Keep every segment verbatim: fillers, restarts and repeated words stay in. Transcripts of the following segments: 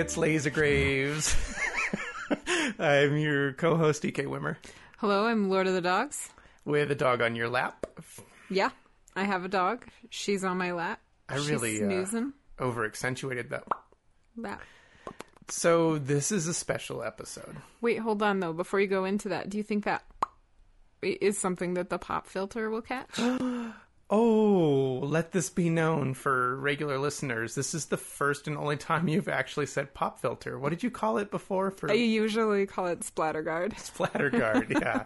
it's Laser Graves. I'm your co-host, E K Wimmer. Hello, I'm Lord of the Dogs. With a dog on your lap. Yeah, I have a dog. She's on my lap. I She's really snoozing. Uh, over-accentuated that. Lap. So this is a special episode. Wait, hold on, though. Before you go into that, do you think that is something that the pop filter will catch? Oh, let this be known for regular listeners. This is the first and only time you've actually said pop filter. What did you call it before? For I usually call it Splatterguard. Splatterguard,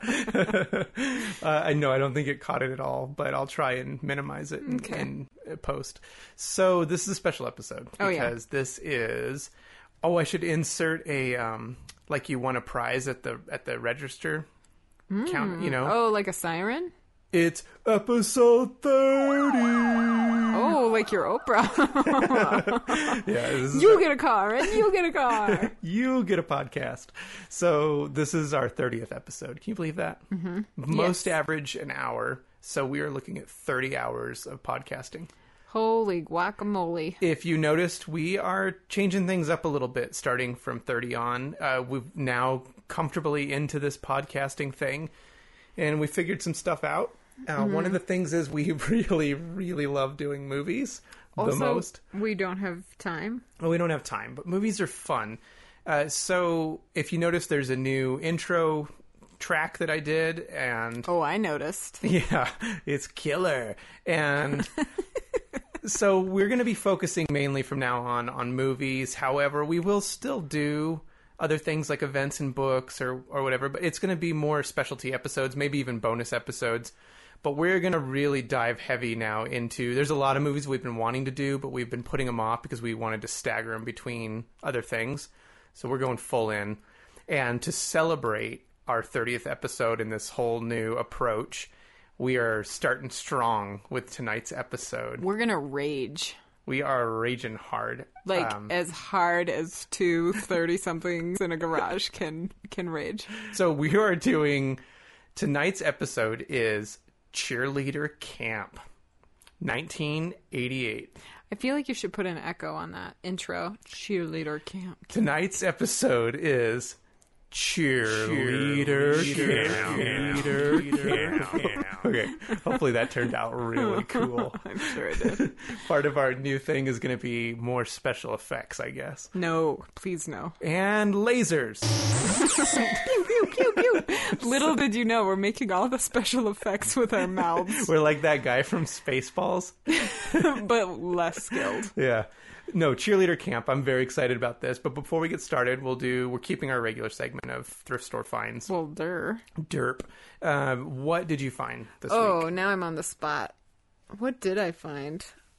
yeah. uh, I know, I don't think it caught it at all, but I'll try and minimize it in, Okay. in post. So this is a special episode because Oh, yeah. this is... Oh, I should insert a, um, like you won a prize at the at the register Mm. count, you know? Oh, like a siren? It's episode thirty! Oh, like your Oprah. Yeah, this is You get a car, and you get a car. you get a podcast. So this is our thirtieth episode. Can you believe that? Mm-hmm. Most Yes. average an hour. So we are looking at thirty hours of podcasting. Holy guacamole. If you noticed, we are changing things up a little bit starting from thirty on. Uh, we've now comfortably into this podcasting thing, and we figured some stuff out. Uh, Mm-hmm. One of the things is we really, really love doing movies Also, the most. we don't have time. Well, we don't have time, but movies are fun. Uh, so if you notice, there's a new intro track that I did, and Oh, I noticed. yeah, it's killer. And so we're going to be focusing mainly from now on on movies. However, we will still do other things like events and books or, or whatever, but it's going to be more specialty episodes, maybe even bonus episodes. But we're going to really dive heavy now into... There's a lot of movies we've been wanting to do, but we've been putting them off because we wanted to stagger them between other things. So we're going full in. And to celebrate our thirtieth episode in this whole new approach, we are starting strong with tonight's episode. We're going to rage. We are raging hard. Like, Um, as hard as two thirty-somethings in a garage can can rage. so we are doing... Tonight's episode is Cheerleader Camp, nineteen eighty-eight. I feel like you should put an echo on that intro. Cheerleader camp. Tonight's episode is Cheerleader, Camp. Cheerleader Camp. Okay, hopefully that turned out really cool. I'm sure it did. Part of our new thing is going to be more special effects, I guess. No, please no. And lasers. Pew, pew, pew, pew. Little did you know, we're making all the special effects with our mouths, We're like that guy from Spaceballs. but less skilled. Yeah. No, Cheerleader Camp. I'm very excited about this. But before we get started, we'll do, we're keeping our regular segment of thrift store finds. Well, der. Derp. Uh, what did you find this Oh, week? now I'm on the spot. What did I find?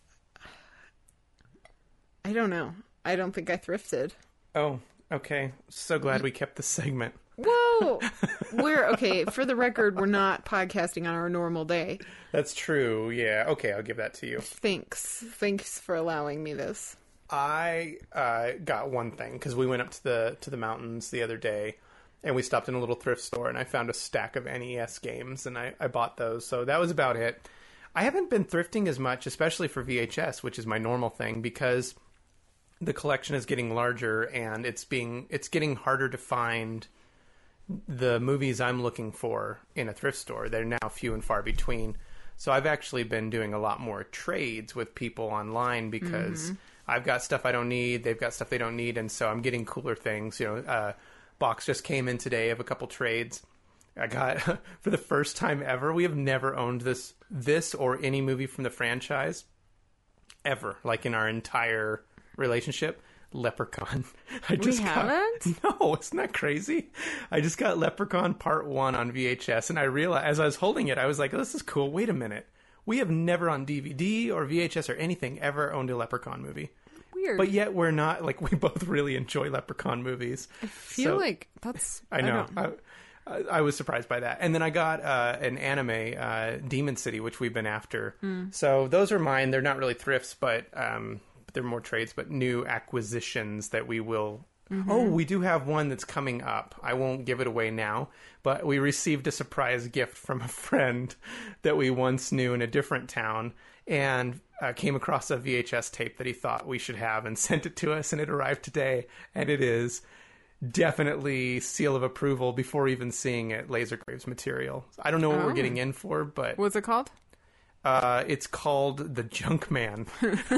I don't know. I don't think I thrifted. Oh, okay. So glad we kept this segment. Whoa! We're, okay, for the record, we're not podcasting on our normal day. That's true. Yeah. Okay, I'll give that to you. Thanks. Thanks for allowing me this. I uh, got one thing because we went up to the to the mountains the other day, and we stopped in a little thrift store, and I found a stack of N E S games, and I, I bought those. So that was about it. I haven't been thrifting as much, especially for V H S, which is my normal thing, because the collection is getting larger, and it's being it's getting harder to find the movies I'm looking for in a thrift store. They're now few and far between. So I've actually been doing a lot more trades with people online because mm-hmm. I've got stuff I don't need, they've got stuff they don't need, and so I'm getting cooler things. You know, uh, box just came in today of a couple trades. I got, for the first time ever, we have never owned this this or any movie from the franchise ever, like in our entire relationship. Leprechaun. I just we got, haven't? No, isn't that crazy? I just got Leprechaun Part one on V H S, and I realized, as I was holding it, I was like, oh, this is cool. Wait a minute. We have never on D V D or V H S or anything ever owned a Leprechaun movie. Weird. But yet we're not, like, we both really enjoy Leprechaun movies. I feel So- like that's... I know. I I, I, I was surprised by that. And then I got uh, an anime, uh, Demon City, which we've been after. Mm. So those are mine. They're not really thrifts, but um, they're more trades, but new acquisitions that we will Mm-hmm. Oh, we do have one that's coming up. I won't give it away now, but we received a surprise gift from a friend that we once knew in a different town, and uh, came across a V H S tape that he thought we should have and sent it to us, and it arrived today, and it is definitely seal of approval before even seeing it, Laser Graves material. I don't know what Oh. we're getting in for, but What's it called? uh, it's called The Junk Man.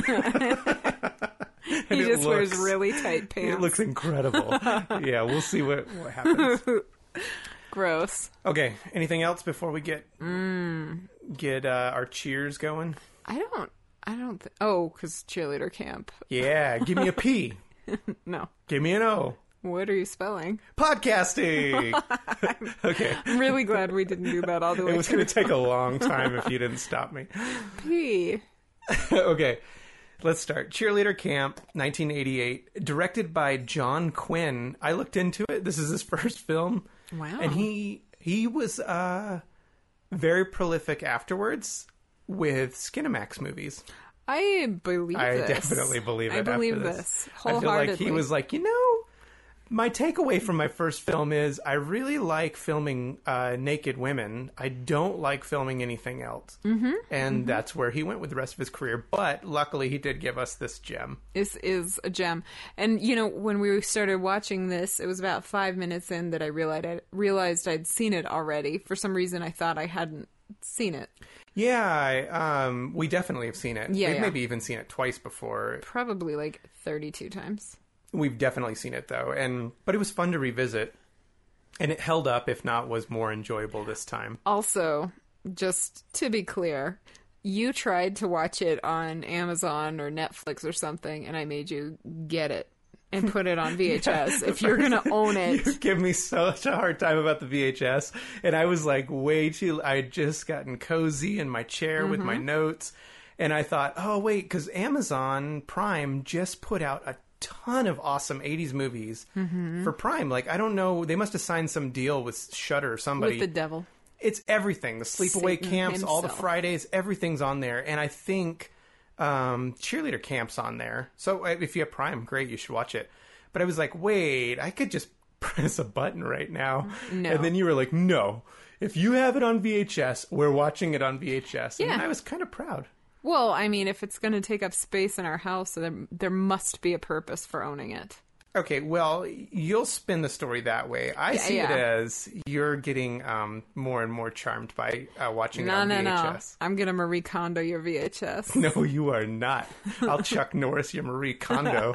He it just wears looks- really tight pants. It looks incredible. Yeah, we'll see what, what happens. gross. Okay, anything else before we get Mm. get uh, our cheers going? I don't. I don't. Th- oh, because cheerleader camp. Yeah, give me a P. No. Give me an O. What are you spelling? Podcasting! Okay. I'm really glad we didn't do that all the way. It was going to take a long time if you didn't stop me. P. Okay, let's start. Cheerleader Camp, nineteen eighty-eight, directed by John Quinn. I looked into it. This is his first film. Wow. And he he was uh, very prolific afterwards with Skinamax movies. I believe I this. definitely believe it. I believe after this, this. I wholeheartedly. feel like he was like, you know, my takeaway from my first film is I really like filming uh, naked women. I don't like filming anything else. Mm-hmm. And mm-hmm. that's where he went with the rest of his career. But luckily, he did give us this gem. This is a gem. And, you know, when we started watching this, it was about five minutes in that I realized, I realized I'd seen it already. For some reason, I thought I hadn't seen it. Yeah, I, um, we definitely have seen it. Yeah, We've yeah. maybe even seen it twice before. Probably like thirty-two times. We've definitely seen it, though. and But it was fun to revisit. And it held up, if not was more enjoyable this time. Also, just to be clear, you tried to watch it on Amazon or Netflix or something, and I made you get it and put it on V H S. Yeah, if you're going to own it. You give me such a hard time about the V H S. And I was like way too... I had just gotten cozy in my chair mm-hmm. with my notes. And I thought, oh, wait, because Amazon Prime just put out a ton of awesome eighties movies mm-hmm. for Prime. Like, I don't know. They must have signed some deal with Shudder or somebody. With the devil. It's everything. The sleepaway Satan camps, all the himself. Fridays, everything's on there. And I think um, Cheerleader Camp's on there. So uh, if you have Prime, great, you should watch it. But I was like, wait, I could just press a button right now. No. And then you were like, no. If you have it on V H S, we're watching it on V H S. Yeah. And I was kind of proud. Well, I mean, if it's going to take up space in our house, there, there must be a purpose for owning it. Okay, well, you'll spin the story that way. I Yeah, see yeah. it as you're getting um, more and more charmed by uh, watching No, it on no, V H no. S. I'm going to Marie Kondo your V H S. No, you are not. I'll Chuck Norris your Marie Kondo.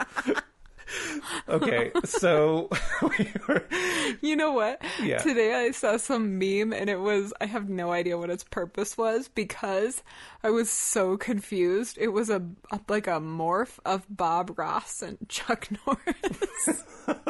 Okay, so we were... You know what? Yeah. Today I saw some meme and it was, I have no idea what its purpose was because I was so confused. It was a, a like a morph of Bob Ross and Chuck Norris.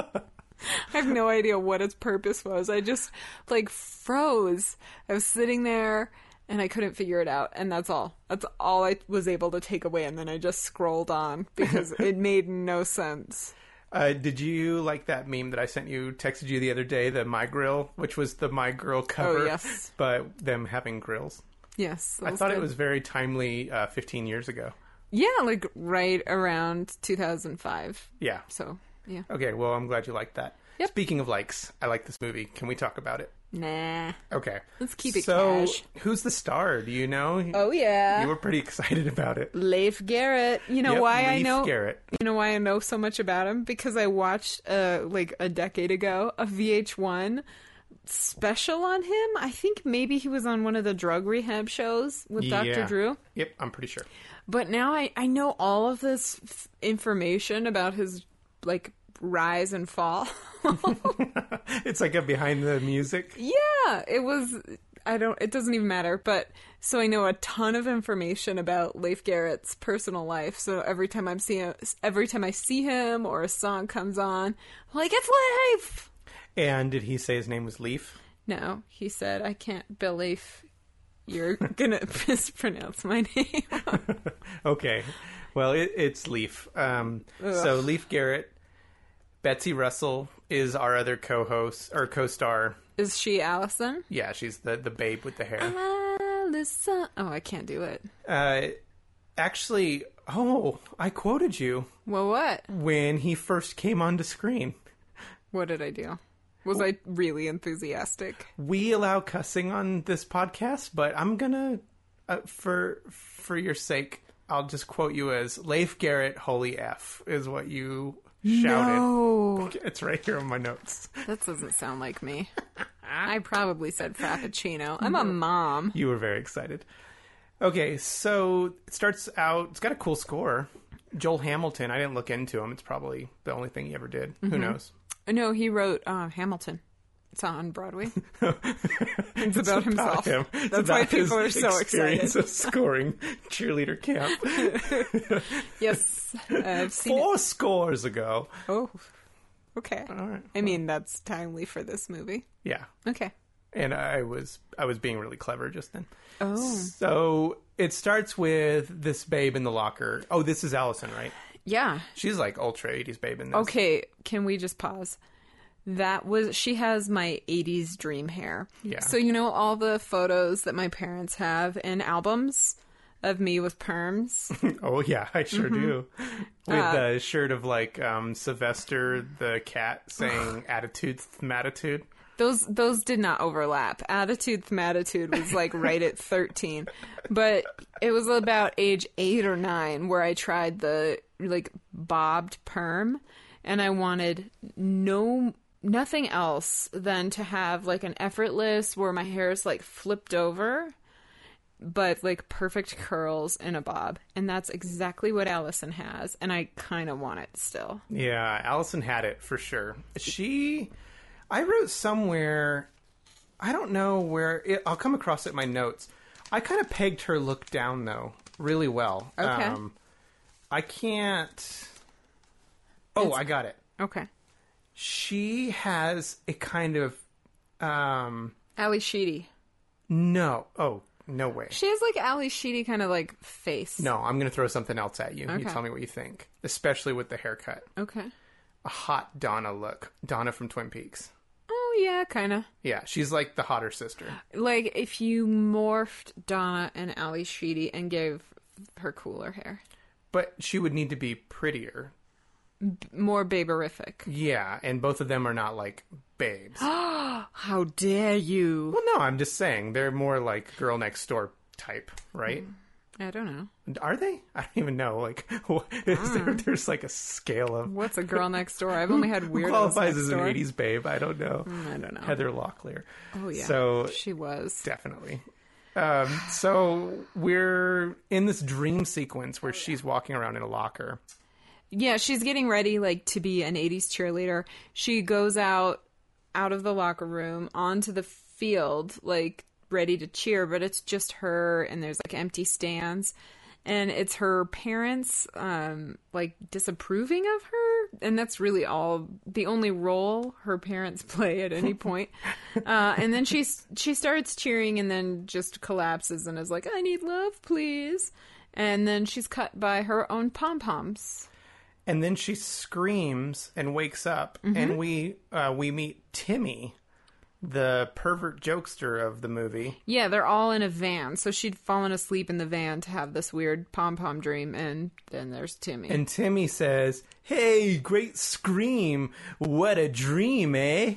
I have no idea what its purpose was. I just like froze. I was sitting there and I couldn't figure it out, and that's all. That's all I was able to take away, and then I just scrolled on because it made no sense. Uh, did you like that meme that I sent you, texted you the other day, the My Grill, which was the My Grill cover, Oh, yes. but them having grills? Yes. that I was thought it good. was very timely uh, fifteen years ago. Yeah, like right around two thousand five. Yeah. So, yeah. Okay, well, I'm glad you liked that. Yep. Speaking of likes, I like this movie. Can we talk about it? Nah. Okay. Let's keep it so, cash. who's the star? Do you know? Oh, yeah. You were pretty excited about it. Leif Garrett. You know Yep, why I Leif know Garrett. You know why I know so much about him? Because I watched uh like a decade ago a V H one special on him. I think maybe he was on one of the drug rehab shows with Doctor Yeah. Drew. Yep, I'm pretty sure. But now I, I know all of this f- information about his like rise and fall. It's like a behind the music. Yeah, it was. I don't. It doesn't even matter. But so I know a ton of information about Leif Garrett's personal life. So every time I'm seeing, every time I see him or a song comes on, I'm like, it's Leif. And did he say his name was Leaf? No, he said, I can't believe you're gonna mispronounce my name. Okay. Well, it, it's Leaf. Um, so Leif Garrett, Betsy Russell is our other co-host or co-star. Is she Allison? Yeah, she's the, the babe with the hair. Allison. Oh, I can't do it. Uh, actually, Oh, I quoted you Well, what? when he first came onto screen. What did I do? Was I really enthusiastic? We allow cussing on this podcast, but I'm gonna, uh, for for your sake, I'll just quote you as Leif Garrett, holy F, is what you shouted. No. It's right here on my notes. That doesn't sound like me. I probably said frappuccino. I'm a mom. You were very excited. Okay, so it starts out, it's got a cool score. Joel Hamilton, I didn't look into him. It's probably the only thing he ever did. Mm-hmm. Who knows? No, he wrote uh, Hamilton. It's on Broadway. It's about It's himself. about him. It's That's about why people his are so experience excited. of scoring cheerleader camp. Yes, uh, I've seen Four it. scores ago. Oh, okay. All right. I mean, that's timely for this movie. Yeah. Okay. And I was I was being really clever just then. Oh. So it starts with this babe in the locker. Oh, this is Allison, right? Yeah. She's like ultra eighties babe in this. Okay, can we just pause? That was, she has my eighties dream hair. Yeah. So, you know, all the photos that my parents have in albums of me with perms? Oh, yeah, I sure Mm-hmm. do. With Uh, the shirt of like um, Sylvester the cat saying attitude, thmatitude. Those those did not overlap. Attitude Thmatitude was like right at thirteen. But it was about age eight or nine where I tried the like bobbed perm, and I wanted no nothing else than to have like an effortless where my hair is like flipped over, but like perfect curls in a bob. And that's exactly what Allison has, and I kind of want it still. Yeah, Allison had it for sure. She, I wrote somewhere, I don't know where, it, I'll come across it in my notes. I kind of pegged her look down though, really well. Okay. Um, I can't, oh, It's- I got it. Okay. She has a kind of, um, Ali Sheedy. no, oh, no way. She has like Ali Sheedy kind of like face. No, I'm going to throw something else at you. You Okay. tell me what you think, especially with the haircut. Okay. A hot Donna look. Donna from Twin Peaks. Oh yeah, kind of. Yeah, she's like the hotter sister. Like if you morphed Donna and Ali Sheedy and gave her cooler hair, But she would need to be prettier. more baberific. Yeah, and both of them are not like babes. well, How dare you? no, I'm just saying they're more like girl next door type, right? I don't know. Are they? I don't even know. Like, what- is there, there's like a scale of What's a girl next door? I've only had who weirdos qualifies next as door. an eighties babe. I don't know. I don't know. Heather Locklear. Oh yeah. So she was. definitely. Um, so we're in this dream sequence where she's walking around in a locker. Yeah, she's getting ready like to be an eighties cheerleader. She goes out out of the locker room onto the field like ready to cheer, but it's just her and there's like empty stands and it's her parents um like disapproving of her, and that's really all the only role her parents play at any point. Uh and then she's she starts cheering and then just collapses and is like, "I need love, please." And then she's cut by her own pom-poms. And then she screams and wakes up, and we uh, we meet Timmy, the pervert jokester of the movie. Yeah, they're all in a van. So she'd fallen asleep in the van to have this weird pom-pom dream, and then there's Timmy. And Timmy says, "Hey, great scream! What a dream, eh?"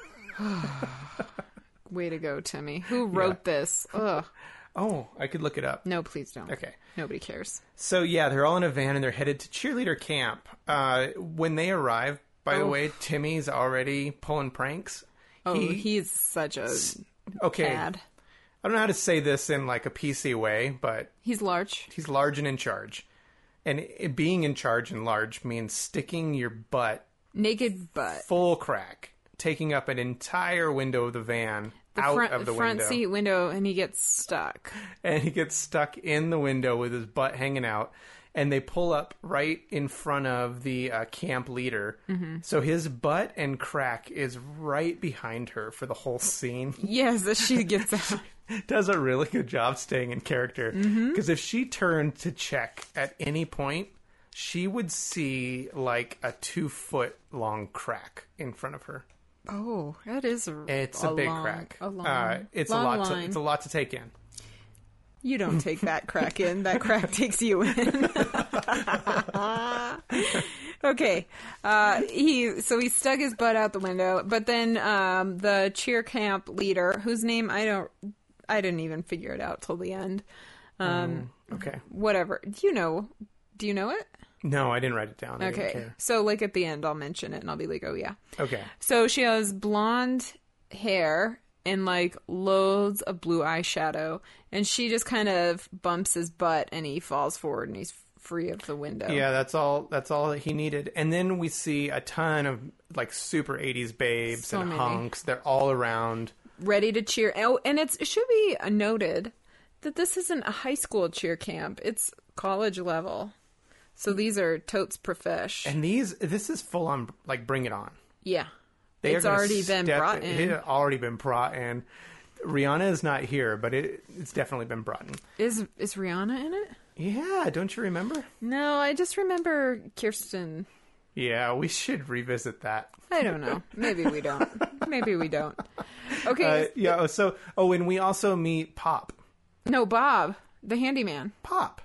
Way to go, Timmy. Who wrote this? Ugh. Oh, I could look it up. No, please don't. Okay. Nobody cares. So yeah, they're all in a van and they're headed to cheerleader camp. Uh, when they arrive, by the Oh. way, Timmy's already pulling pranks. Oh, He- he's such a okay. cad. I don't know how to say this in like a P C way, but He's large. he's large and in charge. And it, being in charge and large means sticking your butt Naked butt. full crack, taking up an entire window of the van The out front, of the front window. seat window, and he gets stuck. And he gets stuck in the window with his butt hanging out. And they pull up right in front of the uh, camp leader. Mm-hmm. So his butt and crack is right behind her for the whole scene. Yes, as she gets out. Does a really good job staying in character. Because Mm-hmm. if she turned to check at any point, she would see like a two foot long crack in front of her. Oh, that is a It's a, big long, crack. A long, uh, it's long a lot. To, line. it's a lot to take in. You don't take that crack in. That crack takes you in. Okay. Uh, he so he stuck his butt out the window, but then um, the cheer camp leader, whose name I don't, I didn't even figure it out till the end. Um, um, okay. Whatever. Do you know? Do you know it? No, I didn't write it down. I Okay. didn't care. So like at the end, I'll mention it, and I'll be like, oh yeah. Okay. So she has blonde hair and like loads of blue eyeshadow, and she just kind of bumps his butt, and he falls forward, and he's free of the window. Yeah, that's all. That's all that he needed. And then we see a ton of like super eighties babes So and many. hunks. They're all around. Ready to cheer. Oh, and it's, it should be noted that this isn't a high school cheer camp; it's college level. So these are totes profesh. And these, this is full on like Bring It On. Yeah, They are it's gonna already been step- brought It in. had already been brought in. Rihanna is not here, but it, it's definitely been brought in. Is is Rihanna in it? Yeah, don't you remember? No, I just remember Kirsten. Yeah, we should revisit that. I don't know. Maybe we don't. Maybe we don't. Okay. Uh, yeah. So, oh, and we also meet Pop. No, Bob, the handyman. Pop.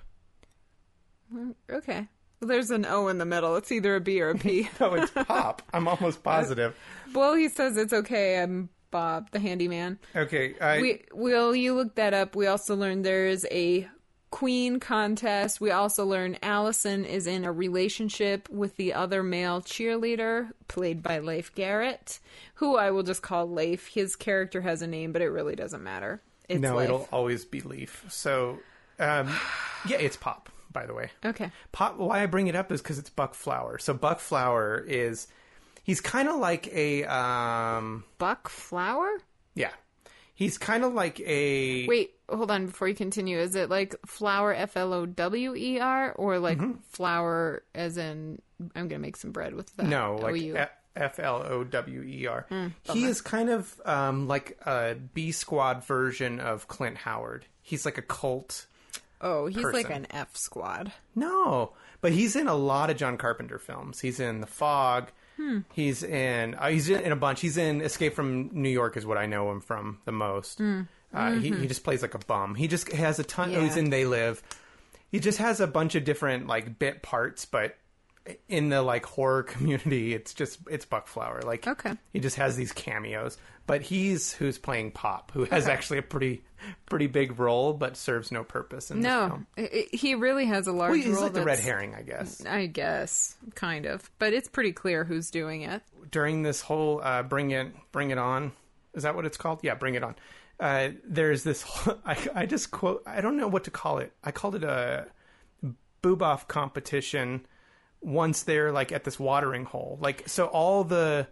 Okay. Well, there's an O in the middle. It's either a B or a P. No, it's Pop. I'm almost positive. Well, he says it's okay. I'm Bob, the handyman. Okay. I, We will you look that up. We also learned there's a queen contest. We also learned Allison is in a relationship with the other male cheerleader, played by Leif Garrett, who I will just call Leif. His character has a name, but it really doesn't matter. It's no, Leif. it'll always be Leaf. So, um, yeah, it's Pop, by the way. Okay. Pop, why I bring it up is because it's Buck Flower. So Buck Flower is, he's kind of like a, um, Buck Flower? yeah, he's kind of like a, Wait, hold on before you continue. Is it like flower, F L O W E R, or like flour as in I'm going to make some bread with that? no, like O U? F- F L O W E R. Mm, He is kind of um, like a B Squad version of Clint Howard. He's like a cult. Oh, he's like person. an F squad. No, but he's in a lot of John Carpenter films. He's in The Fog. Hmm. He's in. Uh, he's in, in a bunch. He's in Escape from New York is what I know him from the most. Hmm. Uh, he, Mm-hmm. he just plays like a bum. He just has a ton. Yeah. Oh, he's in They Live. He just has a bunch of different like bit parts, but in the like horror community, it's just it's Buck Flower. Like Okay. he just has these cameos. But he's who's playing Pop, who has Okay. actually a pretty pretty big role, but serves no purpose in this No, film. I- I- he really has a large Well, he's role. like the red that's- herring, I guess. I guess, kind of, but it's pretty clear who's doing it. During this whole uh, bring it bring it on, is that what it's called? Yeah, bring it on. Uh, there's this. Whole, I I just quote. I don't know what to call it. I called it a boob off competition. Once they're like at this watering hole, like so all the.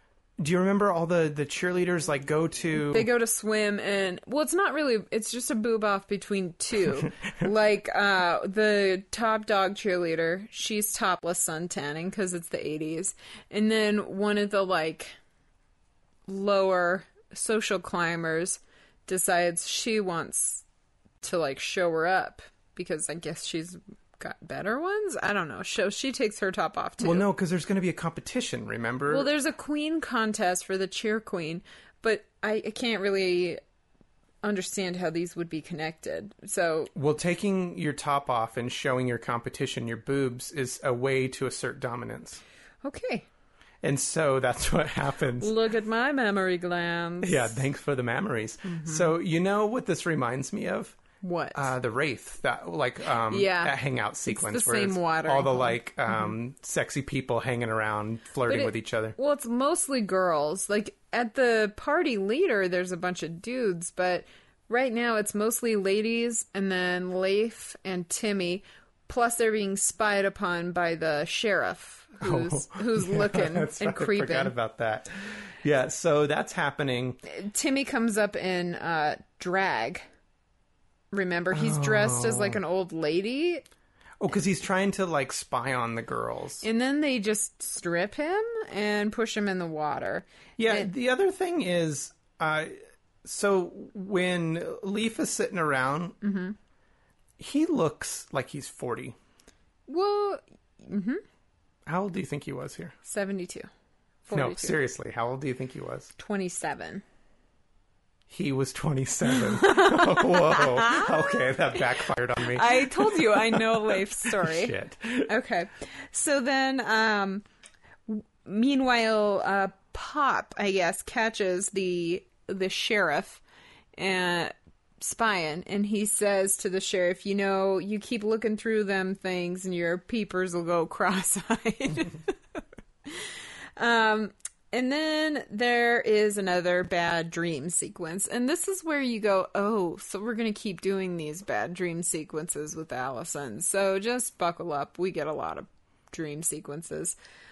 Do you remember all the the cheerleaders like go to? They go to swim, and well, it's not really. It's just a boob off between two. Like uh, the top dog cheerleader, she's topless suntanning because it's the eighties, and then one of the like lower social climbers decides she wants to like show her up because I guess she's got better ones. I don't know. So she takes her top off too. Well, no, because there's going to be a competition. Remember? Well, there's a queen contest for the cheer queen, but I, I can't really understand how these would be connected. So, Well, taking your top off and showing your competition, your boobs, is a way to assert dominance. okay. And so that's what happens. Look at my memory glands. Yeah, thanks for the memories. So you know what this reminds me of? What? Uh, the Wraith, that like um, Yeah. that hangout sequence the where same it's watering all the hole. like um, sexy people hanging around, flirting But it- with each other. Well, it's mostly girls. Like, at the party leader, there's a bunch of dudes, but right now it's mostly ladies, and then Leif and Timmy, plus they're being spied upon by the sheriff, who's, who's looking That's and right, I creeping. forgot about that. Yeah, so that's happening. Timmy comes up in uh, drag. Remember, he's dressed as like an old lady, Oh, because he's trying to like spy on the girls. and then they just strip him and push him in the water. Yeah, And- the other thing is, uh, so when Leaf is sitting around, Mm-hmm. he looks like he's forty. Well, How old do you think he was here? seventy-two. No, forty-two. seriously, how old do you think he was? twenty-seven. he was twenty-seven. Whoa. Okay, that backfired on me. I told you I know Leif's story. Shit. Okay. So then, um, meanwhile, uh, Pop, I guess, catches the the sheriff and spying, and he says to the sheriff, you know, you keep looking through them things and your peepers will go cross-eyed. um, and then there is another bad dream sequence, and this is where you go, oh, so we're going to keep doing these bad dream sequences with Allison. So just buckle up. We get a lot of dream sequences.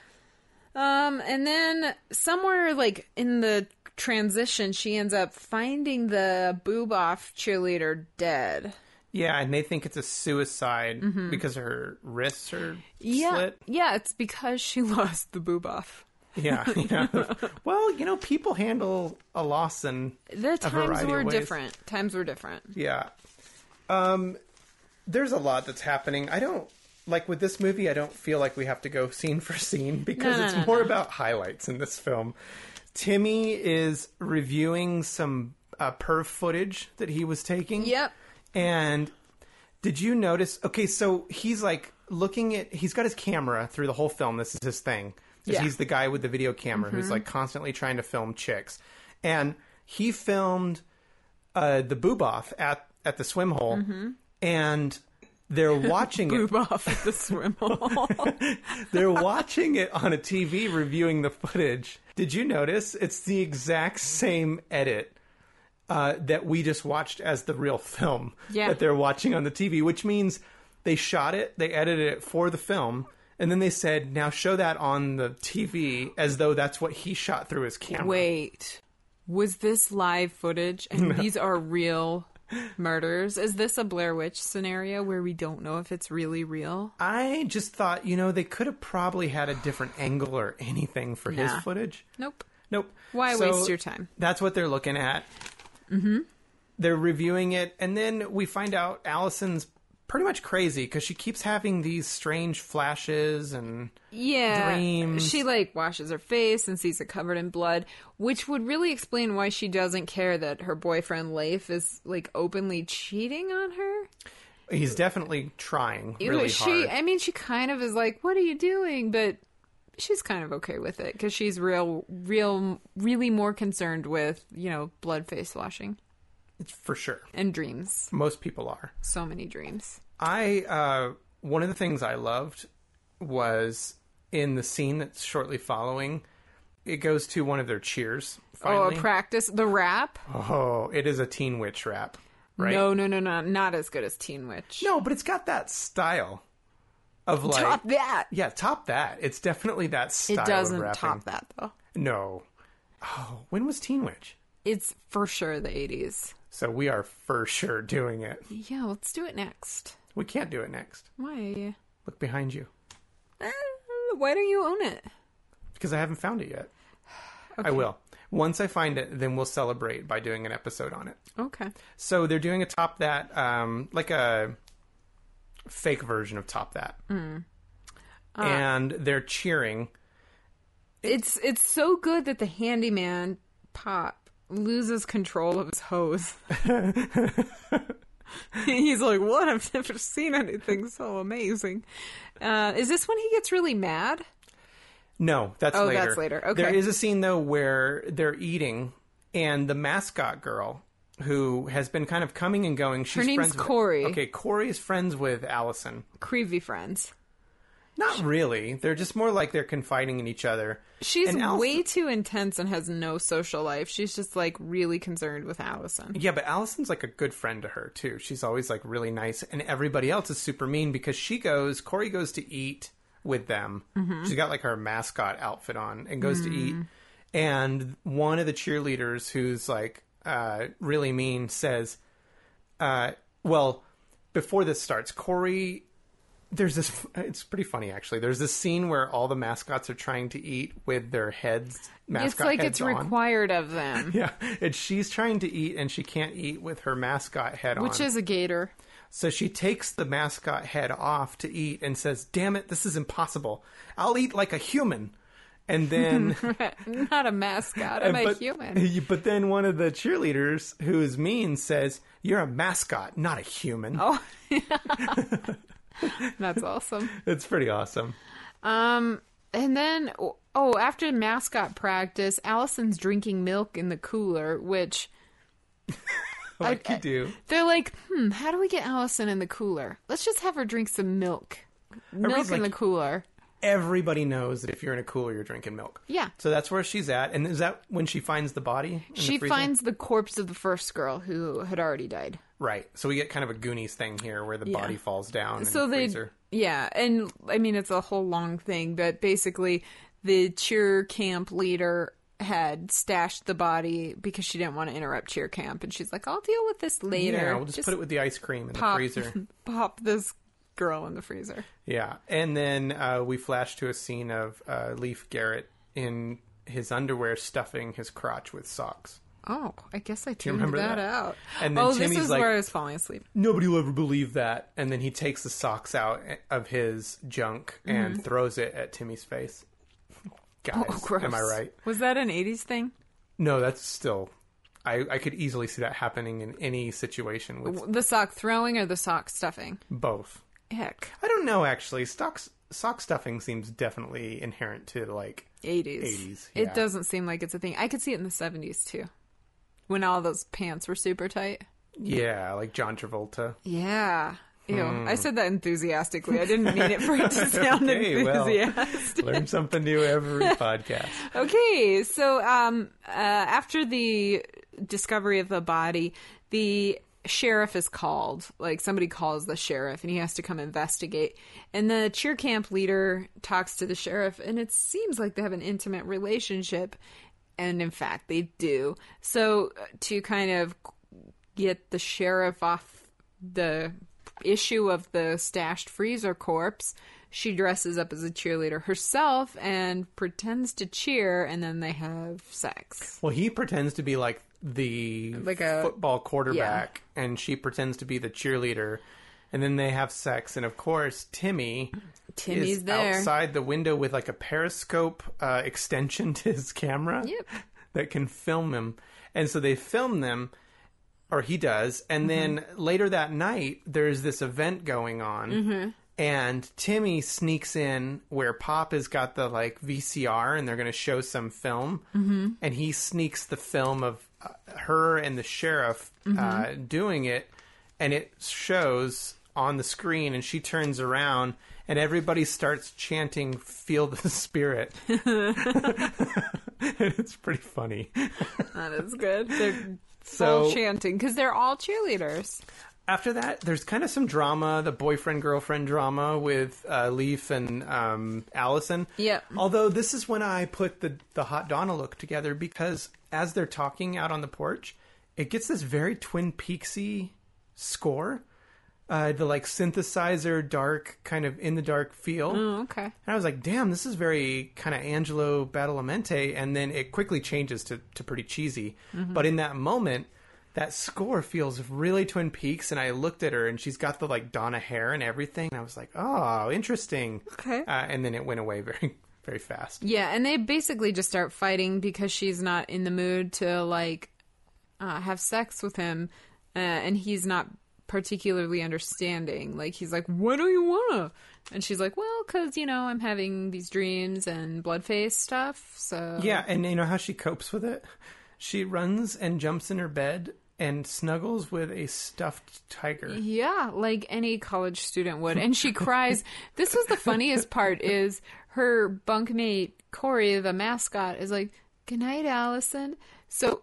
Um, and then somewhere like in the transition, she ends up finding the boob off cheerleader dead. Yeah, and they think it's a suicide mm-hmm. because her wrists are yeah. slit. Yeah, it's because she lost the boob off. Yeah, yeah. Well, you know, people handle a loss in the times a variety were of ways. different. Times were different. Yeah. Um, there's a lot that's happening. I don't like with this movie. I don't feel like we have to go scene for scene because no, no, it's no, more no. about highlights in this film. Timmy is reviewing some uh, perv footage that he was taking. Yep. And did you notice? Okay, so he's like looking at. He's got his camera through the whole film. This is his thing. Yeah. He's the guy with the video camera mm-hmm. who's like constantly trying to film chicks. And he filmed uh, the boob off at, at the swim hole. Mm-hmm. And they're watching boob it. Boob off at the swim hole. They're watching it on a T V, reviewing the footage. Did you notice? It's the exact same edit uh, that we just watched as the real film yeah. that they're watching on the T V, which means they shot it, they edited it for the film. And then they said, now show that on the T V as though that's what he shot through his camera. Wait, was this live footage? And no. These are real murders? Is this a Blair Witch scenario where we don't know if it's really real? I just thought, you know, they could have probably had a different angle or anything for nah. his footage. Nope. Nope. Why so waste your time? That's what they're looking at. Mm-hmm. They're reviewing it, and then we find out Allison's pretty much crazy because she keeps having these strange flashes and yeah, dreams. She like washes her face and sees it covered in blood, which would really explain why she doesn't care that her boyfriend Leif is like openly cheating on her. He's definitely trying really she, hard. I mean, she kind of is like, "What are you doing?" But she's kind of okay with it because she's real, real, really more concerned with you know blood face washing. It's for sure. And dreams. Most people are. So many dreams. I, uh, one of the things I loved was in the scene that's shortly following, it goes to one of their cheers. Finally. Oh, a practice. The rap? Oh, it is a Teen Witch rap, right? No, no, no, no. Not as good as Teen Witch. No, but it's got that style of like. Top that. Yeah, top that. It's definitely that style. It doesn't of rapping. top that, though. No. Oh, when was Teen Witch? It's for sure the eighties. So we are for sure doing it. Yeah, let's do it next. We can't do it next. Why? Look behind you. Uh, why don't you own it? Because I haven't found it yet. Okay. I will. Once I find it, then we'll celebrate by doing an episode on it. Okay. So they're doing a Top That, um, like a fake version of Top That. Mm. Uh, and they're cheering. It's it's so good that the handyman, Pop, loses control of his hose. He's like, what? I've never seen anything so amazing. Uh, is this when he gets really mad? No, that's oh, later. Oh, that's later. Okay. There is a scene, though, where they're eating, and the mascot girl, who has been kind of coming and going. She's Her name's friends Corey. With, okay, Corey is friends with Allison. Creevy friends. Not really. They're just more like they're confiding in each other. She's and Allison, way too intense and has no social life. She's just like really concerned with Allison. Yeah, but Allison's like a good friend to her too. She's always like really nice, and everybody else is super mean because she goes, Corey goes to eat with them. Mm-hmm. She's got like her mascot outfit on and goes mm. to eat. And one of the cheerleaders who's like uh, really mean says, uh, well, before this starts, Corey... There's this, it's pretty funny actually. There's this scene where all the mascots are trying to eat with their heads, mascot It's like heads it's on. required of them. Yeah, and she's trying to eat and she can't eat with her mascot head Which on. is a gator. So she takes the mascot head off to eat and says, damn it, this is impossible. I'll eat like a human. And then... Not a mascot, I'm but, a human. But then one of the cheerleaders, who is mean, says, "You're a mascot, not a human." Oh, that's awesome. It's pretty awesome. Um, and then, oh, after mascot practice, Allison's drinking milk in the cooler, which... Like I, you do. They're like, hmm, how do we get Allison in the cooler? Let's just have her drink some milk. Milk in like, the cooler. Everybody knows that if you're in a cooler, you're drinking milk. Yeah. So that's where she's at. And is that when she finds the body? in She the freezer? finds the corpse of the first girl who had already died. Right. So we get kind of a Goonies thing here where the Yeah. body falls down So in the they, freezer. yeah, and I mean, it's a whole long thing, but basically the cheer camp leader had stashed the body because she didn't want to interrupt cheer camp, and she's like, I'll deal with this later. Yeah, we'll just, just put it with the ice cream in pop, the freezer. Pop this girl in the freezer. Yeah. And then uh, we flash to a scene of uh, Leif Garrett in his underwear stuffing his crotch with socks. Oh, I guess I tuned remember that, that? out. And then oh, Timmy's this is like, where I was falling asleep. Nobody will ever believe that. And then he takes the socks out of his junk and mm-hmm. throws it at Timmy's face. Guys, oh, gross. Am I right? Was that an eighties thing? No, that's still... I, I could easily see that happening in any situation. With the sock throwing or the sock stuffing? Both. Heck. I don't know, actually. Stocks, sock stuffing seems definitely inherent to, like... eighties. eighties, yeah. It doesn't seem like it's a thing. I could see it in the seventies, too. When all those pants were super tight. Yeah, like John Travolta. Yeah. Ew. Hmm. I said that enthusiastically. I didn't mean it for it to sound okay, enthusiastic. Well, learn something new every podcast. Okay, so um, uh, after the discovery of the body, the sheriff is called. Like, somebody calls the sheriff, and he has to come investigate. And the cheer camp leader talks to the sheriff, and it seems like they have an intimate relationship. And, in fact, they do. So, to kind of get the sheriff off the... issue of the stashed freezer corpse, she dresses up as a cheerleader herself and pretends to cheer, and then they have sex. Well, he pretends to be like the like a, football quarterback, yeah. and she pretends to be the cheerleader, and then they have sex. And of course, Timmy Timmy's is there outside the window with like a periscope uh, extension to his camera yep. that can film him. And so they film them. Or he does. And mm-hmm. then later that night, there's this event going on. Mm-hmm. And Timmy sneaks in where Pop has got the, like, V C R, and they're going to show some film. Mm-hmm. And he sneaks the film of uh, her and the sheriff mm-hmm. uh, doing it. And it shows on the screen, and she turns around, and everybody starts chanting, "Feel the Spirit." It's pretty funny. That is good. They're... So, all chanting, because they're all cheerleaders. After that, there's kind of some drama, the boyfriend-girlfriend drama with uh, Leif and um, Allison. Yep. Although this is when I put the, the Hot Donna look together, because as they're talking out on the porch, it gets this very Twin Peaksy score. Uh, the like synthesizer, dark, kind of in the dark feel. Oh, okay. And I was like, damn, this is very kind of Angelo Badalamenti. And then it quickly changes to, to pretty cheesy. Mm-hmm. But in that moment, that score feels really Twin Peaks. And I looked at her, and she's got the like Donna hair and everything. And I was like, oh, interesting. Okay. Uh, and then it went away very, very fast. Yeah, and they basically just start fighting because she's not in the mood to like uh, have sex with him. Uh, and he's not particularly understanding. Like, he's like, what do you wanna? And she's like, well, because, you know, I'm having these dreams and blood face stuff, so... Yeah, and you know how she copes with it? She runs and jumps in her bed and snuggles with a stuffed tiger. Yeah, like any college student would. And she cries. This was the funniest part, is her bunkmate, Corey, the mascot, is like, good night, Allison. So,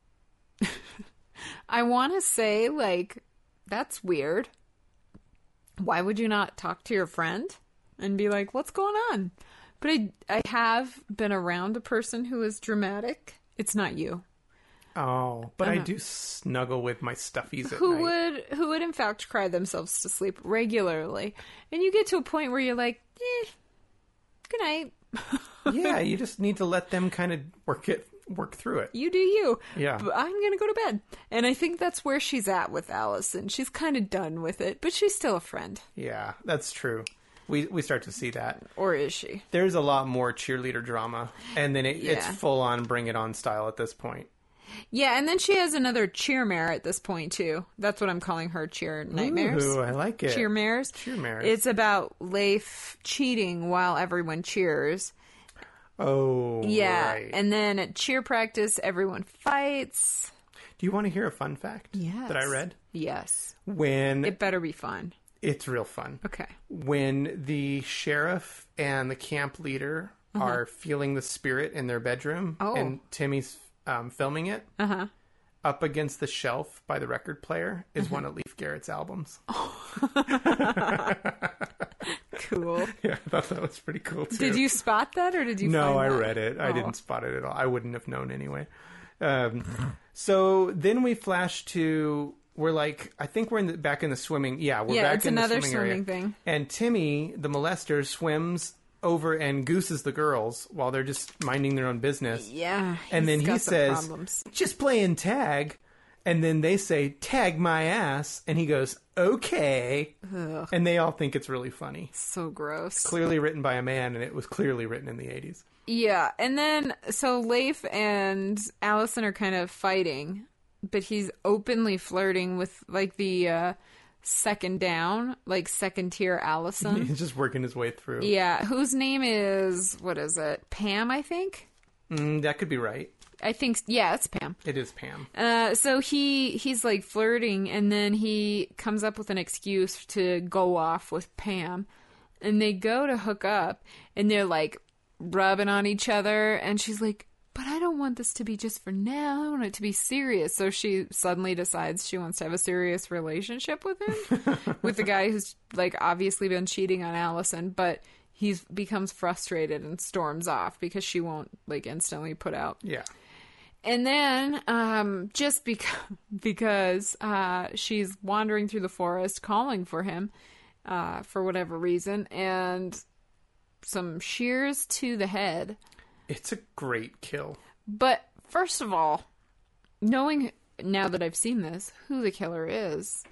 I want to say, like... that's weird. Why would you not talk to your friend and be like, what's going on? But I, I have been around a person who is dramatic. It's not you. Oh, but I, I do snuggle with my stuffies at who night. would Who would in fact cry themselves to sleep regularly. And you get to a point where you're like, eh, good night. Yeah, you just need to let them kind of work it. work through it. You do you. Yeah. But I'm going to go to bed. And I think that's where she's at with Allison. She's kind of done with it, but she's still a friend. Yeah, that's true. we we start to see that. Or is she? There's a lot more cheerleader drama, and then it, Yeah. it's full on Bring It On style at this point. Yeah, and then she has another cheermare at this point, too. That's what I'm calling her, cheer nightmares. Ooh, I like it. Cheermares. Cheermares. It's about Leif cheating while everyone cheers. Oh, Yeah, right. and then at cheer practice, everyone fights. Do you want to hear a fun fact Yes. that I read? Yes. When It better be fun. it's real fun. Okay. When the sheriff and the camp leader are feeling the spirit in their bedroom, Uh-huh. Oh. and Timmy's um, filming it, Uh-huh. up against the shelf by the record player is one of Leif Garrett's albums. Cool. Yeah, I thought that was pretty cool too. Did you spot that, or did you No, find I that? read it. I Oh. didn't spot it at all. I wouldn't have known anyway. Um, so then we flash to we're like I think we're in the, back in the swimming. Yeah, we're Yeah, back it's in another the swimming, area. swimming thing. And Timmy, the molester, swims over and gooses the girls while they're just minding their own business. Yeah. And then he's he got some says, problems. "Just playing tag." And then they say, "Tag my ass." And he goes, "Okay." Ugh, And they all think it's really funny. so gross. Clearly written by a man, and it was clearly written in the eighties. Yeah, and then so Leif and Allison are kind of fighting, but he's openly flirting with like the uh, second down, like second tier Allison. He's just working his way through. Yeah, whose name is what is it? Pam, I think. Mm, that could be right. I think yeah, it's Pam. It is Pam. Uh, so he he's like flirting, and then he comes up with an excuse to go off with Pam, and they go to hook up, and they're like rubbing on each other, and she's like, "But I don't want this to be just for now. I want it to be serious." So she suddenly decides she wants to have a serious relationship with him, with the guy who's like obviously been cheating on Allison, but he becomes frustrated and storms off because she won't like instantly put out. Yeah. And then, um, just because because uh, she's wandering through the forest calling for him uh, for whatever reason, and some shears to the head. It's a great kill. But first of all, knowing now that I've seen this, who the killer is,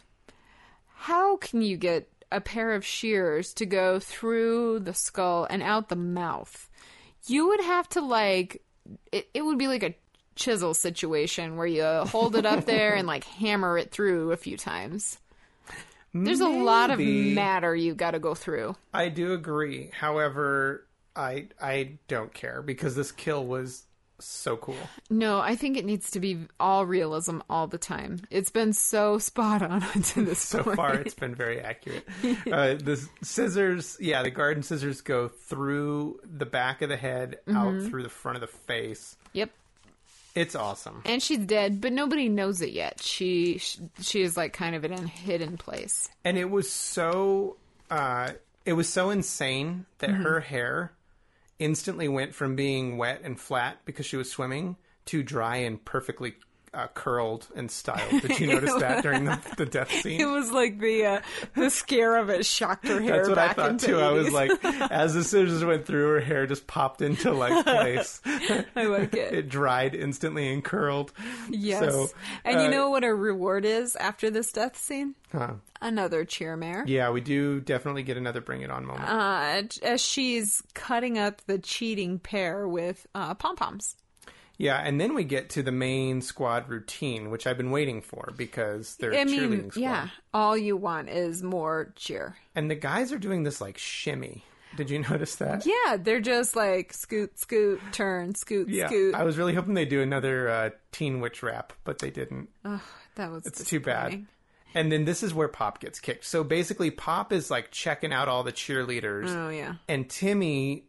how can you get a pair of shears to go through the skull and out the mouth? You would have to, like, it, it would be like a chisel situation where you hold it up there and, like, hammer it through a few times. There's a lot of Maybe. matter you got to go through. I do agree. However, I I don't care because this kill was so cool. No, I think it needs to be all realism all the time. It's been so spot on to this So point. far, it's been very accurate. Uh, the scissors, yeah, the garden scissors go through the back of the head, out through the front of the face. Yep. It's awesome. And she's dead, but nobody knows it yet. She she is like kind of in a hidden place. And it was so uh, it was so insane that her hair instantly went from being wet and flat because she was swimming to dry and perfectly uh, curled and styled. Did you notice that during the, the death It scene? was like the uh, the scare of it shocked her hair That's what I back thought into too. I was eighties. like, as the scissors went through, her hair just popped into like place. I like it. It dried instantly and curled. Yes. So, and you uh, know what her reward is after this death scene? Huh. Another cheer mare. Yeah, we do definitely get another Bring It On moment. Uh, as she's cutting up the cheating pair with uh, pom poms. Yeah, and then we get to the main squad routine, which I've been waiting for because they're a I mean, cheerleading squad. yeah, all you want is more cheer. And the guys are doing this like shimmy. Did you notice that? Yeah, they're just like scoot, scoot, turn, scoot, Yeah, scoot. I was really hoping they'd do another uh, Teen Witch rap, but they didn't. Ugh, that was It's too bad. disappointing. And then this is where Pop gets kicked. So basically, Pop is like checking out all the cheerleaders, Oh yeah. and Timmy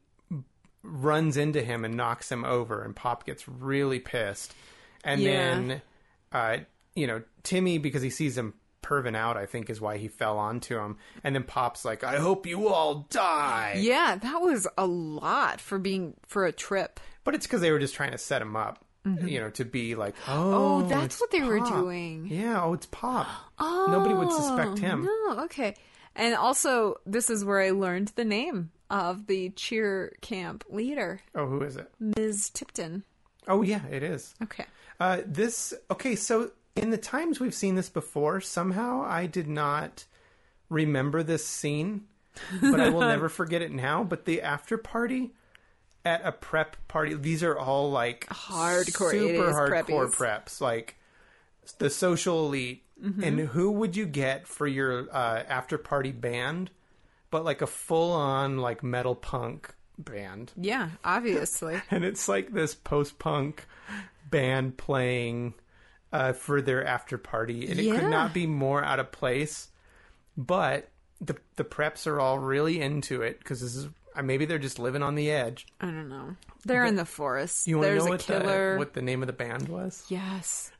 runs into him and knocks him over, and Pop gets really pissed. And Yeah. then, uh, you know, Timmy, because he sees him perving out, I think is why he fell onto him. And then Pop's like, "I hope you all die." Yeah, that was a lot for being for a trip. But it's because they were just trying to set him up, you know, to be like, Oh, oh, that's it's what they were Pop. doing. Yeah, oh, it's Pop. Oh, Nobody would suspect him. No, okay. And also, this is where I learned the name of the cheer camp leader, Oh, who is it? Miz Tipton. Oh, yeah, it is. Okay. Uh, this, okay, so in the times we've seen this before, somehow I did not remember this scene. but I will never forget it now. But the after party at a prep party, these are all like Hardcore super eighties hardcore preppies. preps, like the social elite. Mm-hmm. And who would you get for your uh, after party band? But like a full on like metal punk band. Yeah, obviously. And it's like this post punk band playing uh, for their after party, and it Yeah. could not be more out of place. But the the preps are all really into it because this is uh, maybe they're just living on the edge. I don't know. They're in the forest. You want to There's know a what killer. the what the name of the band was? Yes.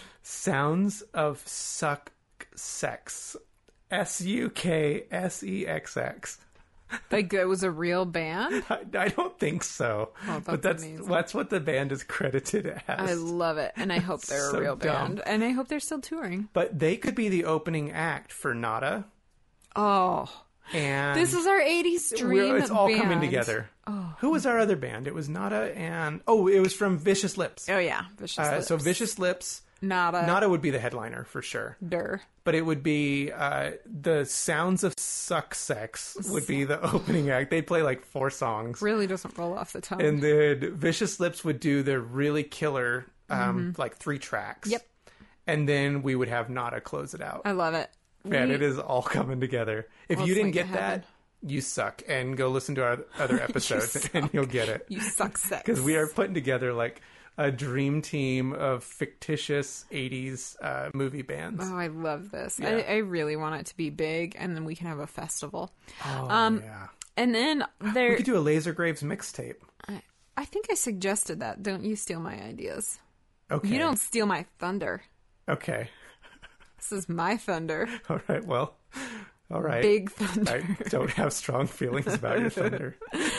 Sounds of Suck Sex. S U K S E X X. Like it was a real band. I, I don't think so. Oh, but that's that's amazing. that's what the band is credited as. I love it. And I hope they're So a real dumb. band. And I hope they're still touring. But they could be the opening act for Nada. Oh. And This is our eighties dream it's all band. coming together. Oh. Who was our other band? It was Nada and... Oh, it was from Vicious Lips. Oh, yeah. Vicious Uh, Lips. so Vicious Lips, Nada. Nada would be the headliner for sure. Dur. But it would be uh, the Sounds of Suck Sex would be the opening act. They'd play like four songs. Really doesn't roll off the tongue. And then Vicious Lips would do their really killer, um, Mm-hmm. like three tracks. Yep. And then we would have Nada close it out. I love it. Man, We- it is all coming together. If Let's you didn't make get it that, happen. you suck. And go listen to our other episodes and you'll get it. You suck sex. Because we are putting together like a dream team of fictitious eighties uh, movie bands. Oh, I love this. Yeah. I, I really want it to be big, and then we can have a festival. Oh, um, yeah. And then We there, could do a Laser Graves mixtape. I, I think I suggested that. Don't you steal my ideas. Okay. You don't steal my thunder. Okay. This is my thunder. All right. Well, all right. Big thunder. I don't have strong feelings about your thunder.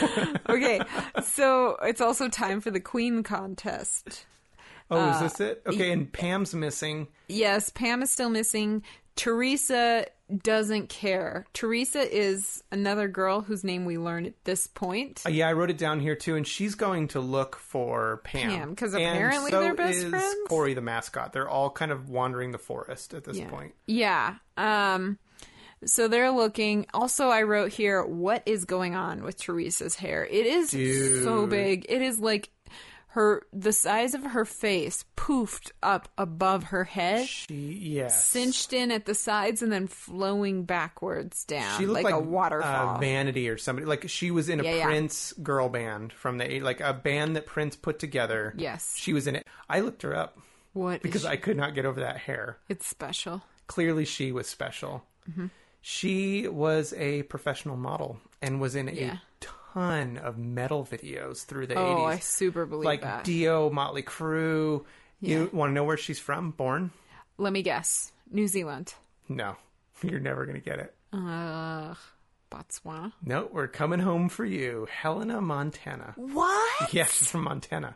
Okay, so it's also time for the Queen contest. Oh, is this it? Okay, and Pam's missing. Yes, Pam is still missing. Teresa doesn't care. Teresa is another girl whose name we learn at this point. Uh, yeah, I wrote it down here too, and she's going to look for Pam. Pam, 'cause And apparently so they're best is friends? Corey the mascot. They're all kind of wandering the forest at this Yeah. point. Yeah. Um so they're looking. Also, I wrote here, what is going on with Teresa's hair? It is Dude. so big. It is like her the size of her face poofed up above her head, She, yes. cinched in at the sides, and then flowing backwards down She looked like, like, a waterfall. uh, Vanity or somebody. Like she was in a Yeah, yeah. Prince girl band from the eight- like a band that Prince put together. Yes. She was in it. I looked her up What? because is I could not get over that hair. It's special. Clearly, she was special. Mm-hmm. She was a professional model and was in Yeah. a ton of metal videos through the Oh, I eighties. super believe Like that. Dio, Motley Crue. You want to know where she's from? Born? Let me guess. New Zealand. No, you're never going to get it. Uh, Botswana. No, we're coming home for you. Helena, Montana. What? Yeah, she's from Montana.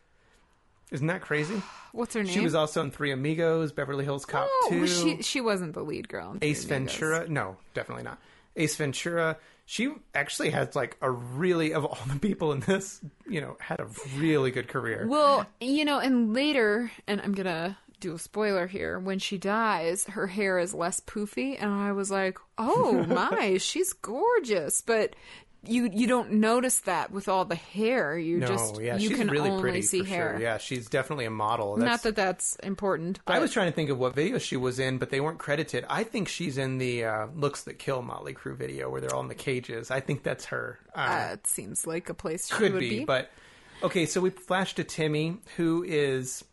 Isn't that crazy? What's her name? She was also in Three Amigos, Beverly Hills Cop oh, two, she she wasn't the lead girl. in Ace Three Amigos. Ventura. No, definitely not. Ace Ventura. She actually has like a really, of all the people in this, you know, had a really good career. Well, you know, and later, and I'm gonna do a spoiler here. When she dies, her hair is less poofy, and I was like, "Oh my, she's gorgeous." But you you don't notice that with all the hair. You no, just yeah, you she's can really only pretty see for hair. sure. Yeah, she's definitely a model. Not That's- that that's important. But I was trying to think of what video she was in, but they weren't credited. I think she's in the uh, "Looks That Kill" Motley Crue video where they're all in the cages. I think that's her. Um, uh, it seems like a place she could would be, be. but okay. So we flash to Timmy, who is.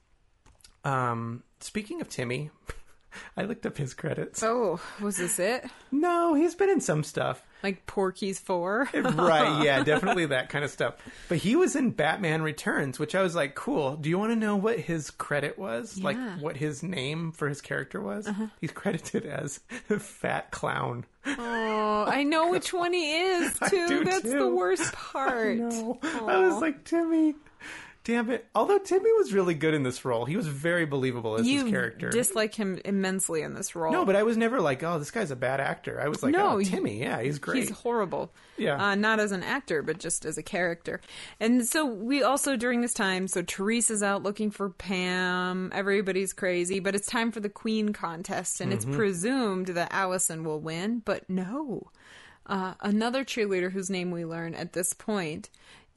Um, speaking of Timmy, I looked up his credits. Oh, was this it? No, he's been in some stuff. Like Porky's four? Right, yeah, definitely that kind of stuff. But he was in Batman Returns, which I was like, cool. Do you want to know what his credit was? Like, Yeah. what his name for his character was? Uh-huh. He's credited as Fat Clown. Oh, I know which one he is, I too. do, That's too. the worst part. No, I was like, Timmy. Damn it. Although Timmy was really good in this role. He was very believable as You his character. dislike him immensely in this role. No, but I was never like, oh, this guy's a bad actor. I was like, No, oh, he- Timmy, yeah, he's great. He's horrible. Yeah. Uh, not as an actor, but just as a character. And so we also, during this time, so Teresa's out looking for Pam. Everybody's crazy, but it's time for the Queen contest, and Mm-hmm. it's presumed that Allison will win, but no. Uh, another cheerleader whose name we learn at this point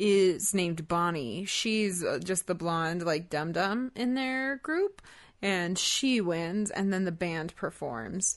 is named Bonnie. She's uh, just the blonde, like, dum-dum in their group, and she wins, and then the band performs.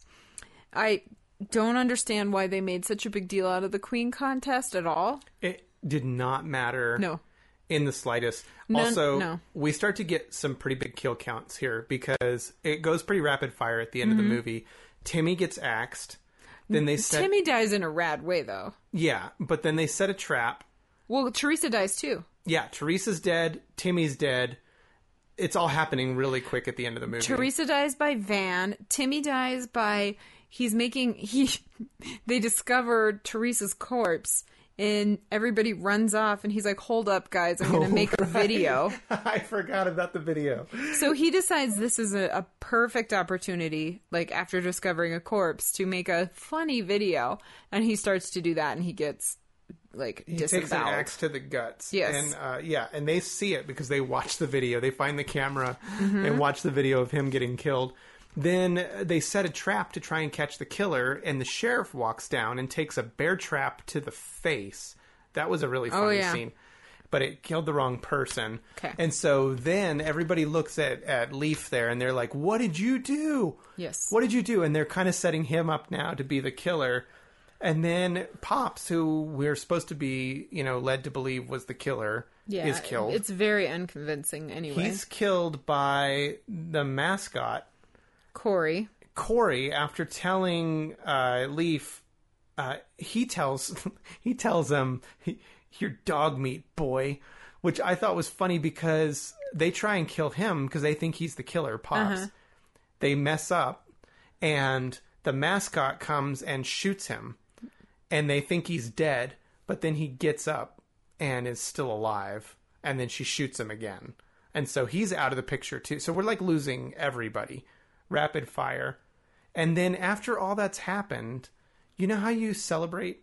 I don't understand why they made such a big deal out of the Queen contest at all. It did not matter. No. In the slightest. None, also, no. we start to get some pretty big kill counts here because it goes pretty rapid fire at the end Mm-hmm. of the movie. Timmy gets axed. Then they set... Timmy dies in a rad way, though. Yeah, but then they set a trap. Well, Teresa dies, too. Yeah, Teresa's dead. Timmy's dead. It's all happening really quick at the end of the movie. Teresa dies by Van. Timmy dies by... He's making... he. They discovered Teresa's corpse, and everybody runs off, and he's like, hold up, guys, I'm going to Oh, make a right. video. I forgot about the video. So he decides this is a, a perfect opportunity, like, after discovering a corpse, to make a funny video, and he starts to do that, and he gets, like, He disemboweled. takes an axe to the guts. Yes. And, uh, yeah, and they see it because they watch the video. They find the camera Mm-hmm. and watch the video of him getting killed. Then they set a trap to try and catch the killer, and the sheriff walks down and takes a bear trap to the face. That was a really funny Oh, yeah. scene. But it killed the wrong person. Okay. And so then everybody looks at, at Leaf there, and they're like, what did you do? Yes. What did you do? And they're kind of setting him up now to be the killer. And then Pops, who we're supposed to be, you know, led to believe was the killer, Yeah, is killed. It's very unconvincing anyway. He's killed by the mascot, Corey. Corey, after telling uh, Leaf, uh, he tells he tells him, "You're dog meat, boy," which I thought was funny because they try and kill him because they think he's the killer, Pops. Uh-huh. They mess up, and the mascot comes and shoots him, and they think he's dead, but then he gets up and is still alive, and then she shoots him again. And so he's out of the picture too. So we're like losing everybody. Rapid fire. And then after all that's happened, you know how you celebrate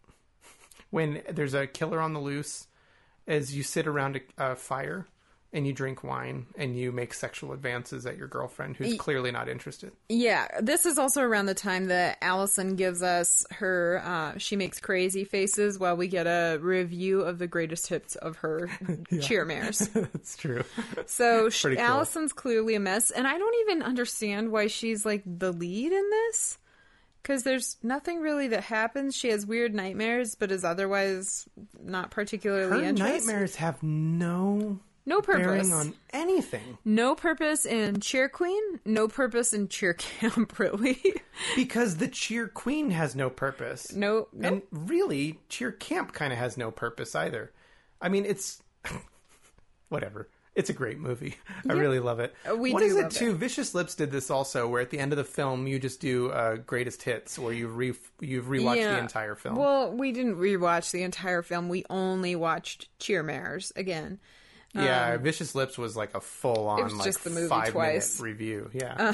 when there's a killer on the loose? As you sit around a, a fire and you drink wine and you make sexual advances at your girlfriend who's clearly not interested. Yeah, this is also around the time that Allison gives us her, uh, she makes crazy faces while we get a review of the greatest hits of her cheer mares. That's true. So she, Pretty cool. Allison's clearly a mess, and I don't even understand why she's like the lead in this. Because there's nothing really that happens. She has weird nightmares, but is otherwise not particularly Her interesting. nightmares have no No purpose. bearing on anything. No purpose in Cheer Queen. No purpose in Cheer Camp, really. Because the cheer queen has no purpose. No, no. And really, cheer camp kind of has no purpose either. I mean, it's... whatever. It's a great movie. I really love it. Uh, we What do is it, love too? Vicious Lips did this also, where at the end of the film, you just do uh, greatest hits, where you re- you've rewatched Yeah. the entire film. Well, we didn't rewatch the entire film. We only watched Cheer Mares again. yeah, Vicious Lips was like a full-on, um, was like, just the movie five-minute twice. review. Yeah.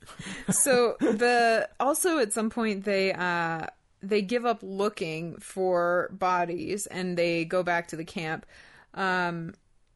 So the also at some point they uh they give up looking for bodies and they go back to the camp, um,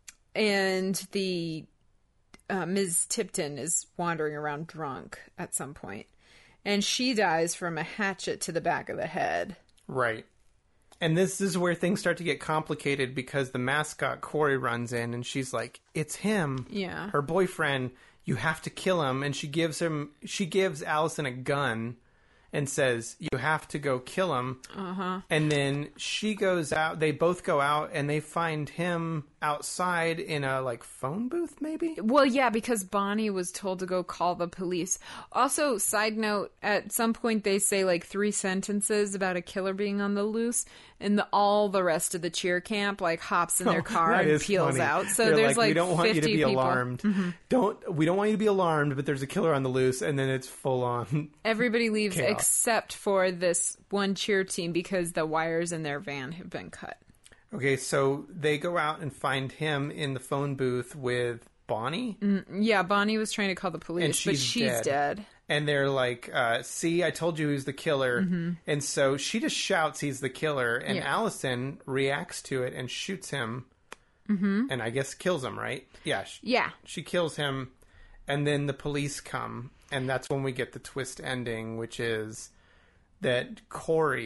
and the uh, Miz Tipton is wandering around drunk at some point, and she dies from a hatchet to the back of the head. Right. And this is where things start to get complicated because the mascot, Corey, runs in and she's like, it's him. Yeah. Her boyfriend, you have to kill him. And she gives him, she gives Allison a gun and says, you have to go kill him. Uh-huh. And then she goes out, they both go out and they find him outside in a like phone booth, maybe? Well, yeah, because Bonnie was told to go call the police. Also, side note, at some point they say like three sentences about a killer being on the loose, and the, all the rest of the cheer camp like hops in their car That and is peels funny. out. So They're there's like, we don't want you to fifty be people. alarmed. Don't we don't want you to be alarmed, but there's a killer on the loose, and then it's full on. Everybody leaves Chaos. except for this one cheer team because the wires in their van have been cut. Okay, so they go out and find him in the phone booth with Bonnie, Yeah, Bonnie was trying to call the police, and but she's, she's dead. dead. And they're like, uh, "See, I told you he's the killer." Mm-hmm. And so she just shouts he's the killer, and Yeah. Allison reacts to it and shoots him, mm-hmm. and I guess kills him. Right? Yeah. She, Yeah. she kills him, and then the police come, and that's when we get the twist ending, which is that Corey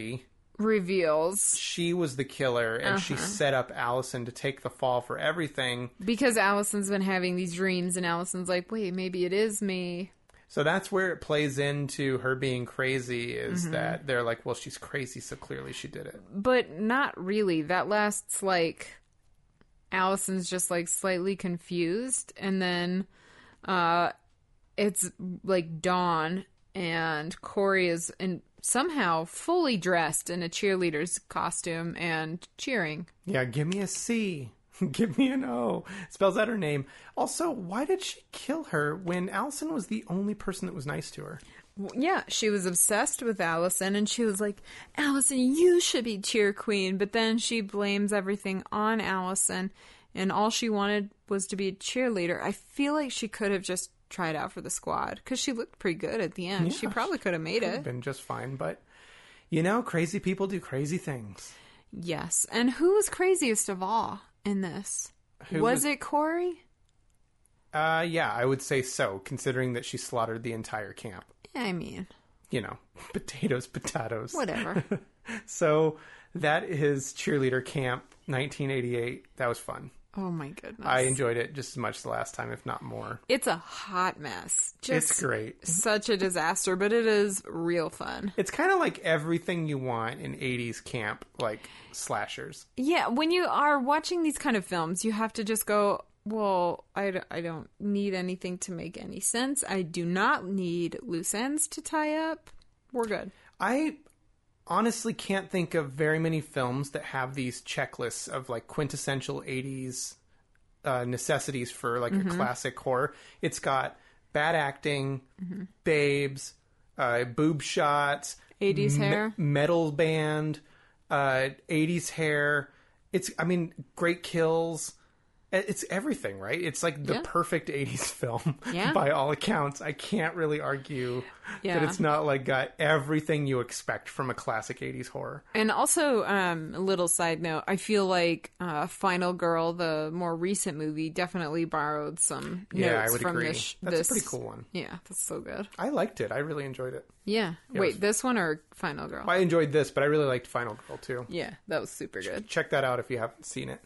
reveals. She was the killer, and uh-huh. she set up Allison to take the fall for everything. Because Allison's been having these dreams, and Allison's like, wait, maybe it is me. So that's where it plays into her being crazy, is mm-hmm. that they're like, well, she's crazy, so clearly she did it. But not really. That lasts, like, Allison's just, like, slightly confused, and then uh, it's, like, dawn, and Corey is in, somehow fully dressed in a cheerleader's costume and cheering. Yeah, give me a C. Give me an O. Spells out her name. Also, why did she kill her when Allison was the only person that was nice to her? Yeah, she was obsessed with Allison, and she was like, Allison, you should be cheer queen. But then she blames everything on Allison, and all she wanted was to be a cheerleader. I feel like she could have just tried out for the squad, because she looked pretty good at the end. Yeah, she probably could have made it. Been just fine, but, you know, crazy people do crazy things. Yes, and who was craziest of all in this? Who was, was it Corey? Uh, yeah, I would say so, considering that she slaughtered the entire camp. I mean, you know, potatoes, potatoes. Whatever. So that is Cheerleader Camp nineteen eighty-eight. That was fun. Oh my goodness. I enjoyed it just as much as the last time, if not more. It's a hot mess. Just it's great. Such a disaster, but it is real fun. It's kind of like everything you want in eighties camp, like slashers. Yeah, when you are watching these kind of films, you have to just go, well, I, d- I don't need anything to make any sense. I do not need loose ends to tie up. We're good. I honestly can't think of very many films that have these checklists of like quintessential eighties uh, necessities for like mm-hmm. a classic horror. It's got bad acting, mm-hmm. babes, uh, boob shots, eighties me- hair, metal band, uh, eighties hair. It's, I mean, great kills. It's everything, right? It's like the yeah. perfect eighties film yeah. by all accounts. I can't really argue yeah. that it's not like got everything you expect from a classic eighties horror. And also, um, a little side note, I feel like uh, Final Girl, the more recent movie, definitely borrowed some yeah, notes I would from agree. this. That's this, a pretty cool one. Yeah, that's so good. I liked it. I really enjoyed it. Yeah. It Wait, was... this one or Final Girl? I enjoyed this, but I really liked Final Girl too. Yeah, that was super good. Check that out if you haven't seen it.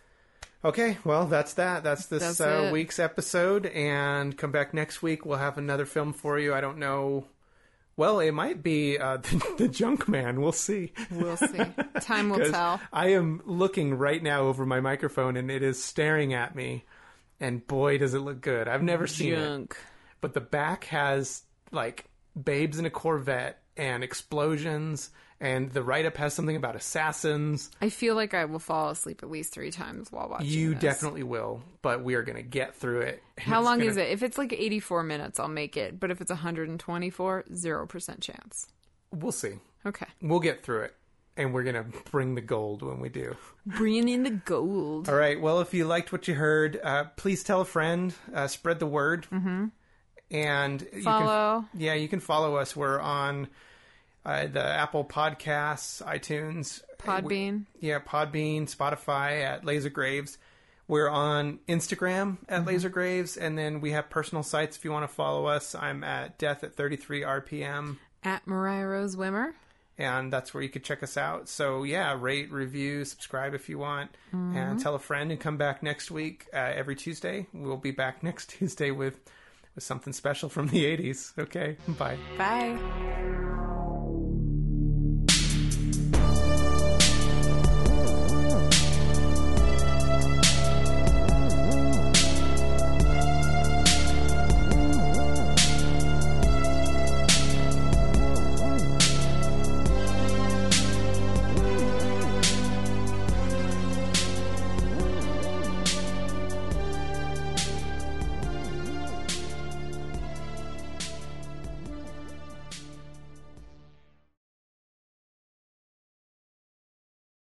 Okay, well, that's that. That's this that's uh, week's episode, and come back next week. We'll have another film for you. I don't know. Well, it might be uh, the, the Junk Man. We'll see. We'll see. Time will tell. I am looking right now over my microphone, and it is staring at me, and boy, does it look good. I've never seen Junk. it. But the back has, like, babes in a Corvette and explosions, and the write-up has something about assassins. I feel like I will fall asleep at least three times while watching You this. definitely will, but we are going to get through it. How long gonna... is it? If it's like eighty-four minutes, I'll make it. But if it's one hundred twenty-four, zero percent chance. We'll see. Okay. We'll get through it, and we're going to bring the gold when we do. Bring in the gold. All right, well, if you liked what you heard, uh, please tell a friend. Uh, spread the word. Mm-hmm. And follow. You can, yeah, you can follow us. We're on... Uh, the Apple Podcasts, iTunes. Podbean. We, yeah, Podbean, Spotify at Laser Graves. We're on Instagram at mm-hmm. Laser Graves. And then we have personal sites if you want to follow us. I'm at Death at thirty-three R P M. At Mariah Rose Wimmer. And that's where you could check us out. So, yeah, rate, review, subscribe if you want. Mm-hmm. And tell a friend and come back next week uh, every Tuesday. We'll be back next Tuesday with, with something special from the eighties. Okay, bye. Bye.